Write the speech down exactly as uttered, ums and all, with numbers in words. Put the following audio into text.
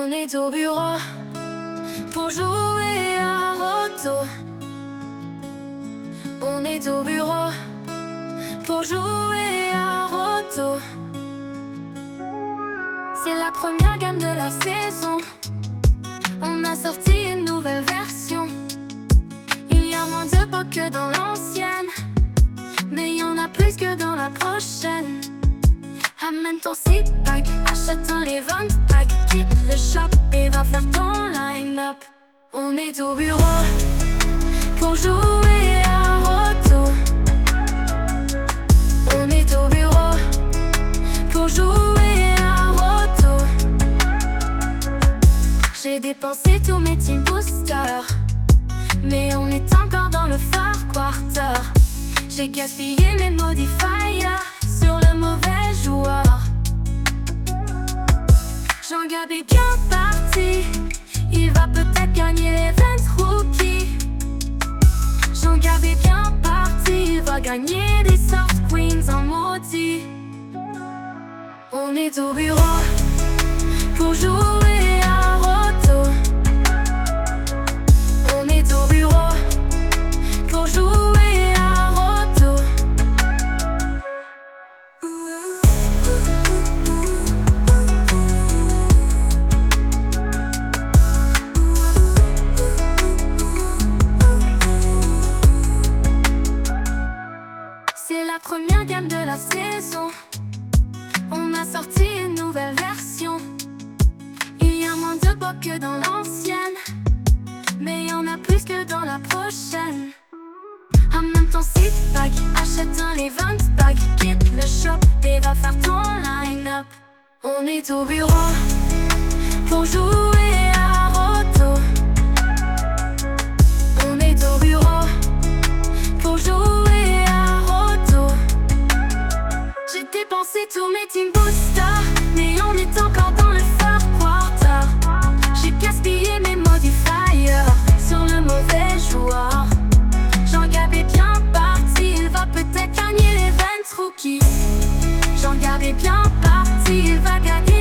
On est au bureau pour jouer à Roto. On est au bureau pour jouer à Roto. C'est la première gamme de la saison. On a sorti une nouvelle version. Il y a moins de pots que dans l'ancienne, mais il y en a plus que dans la prochaine. Amène ton six pack, achète un les vingt packs, quitte le shop et va faire ton line-up. On est au bureau pour jouer à Roto. On est au bureau pour jouer à Roto. J'ai dépensé tous mes team boosters, mais on est encore dans le far quarter. J'ai gaspillé mes modifiers sur le mauvais joueur. Jean-Gab est bien parti, il va peut-être gagner l'event rookie. Jean-Gab est bien parti, il va gagner des soft queens en maudit. On est au bureau pour jouer à Roto. On est au bureau pour jouer à Roto. C'est la première gamme de la saison. On a sorti une nouvelle version. Il y a moins de pots que dans l'ancienne, mais il y en a plus que dans la prochaine. Amène ton six pack, achète un les vingt packs, quitte le shop et va faire ton line-up. On est au bureau pour jouer à Roto. On est au bureau pour jouer à Roto. J'ai dépensé tous mes team boosters, mais on est encore dans le far quarter. J'ai gaspillé mes modifiers sur le mauvais joueur. Jean-Gab est bien parti, il va peut-être gagner l'event rookie. Jean-Gab est bien parti, il va gagner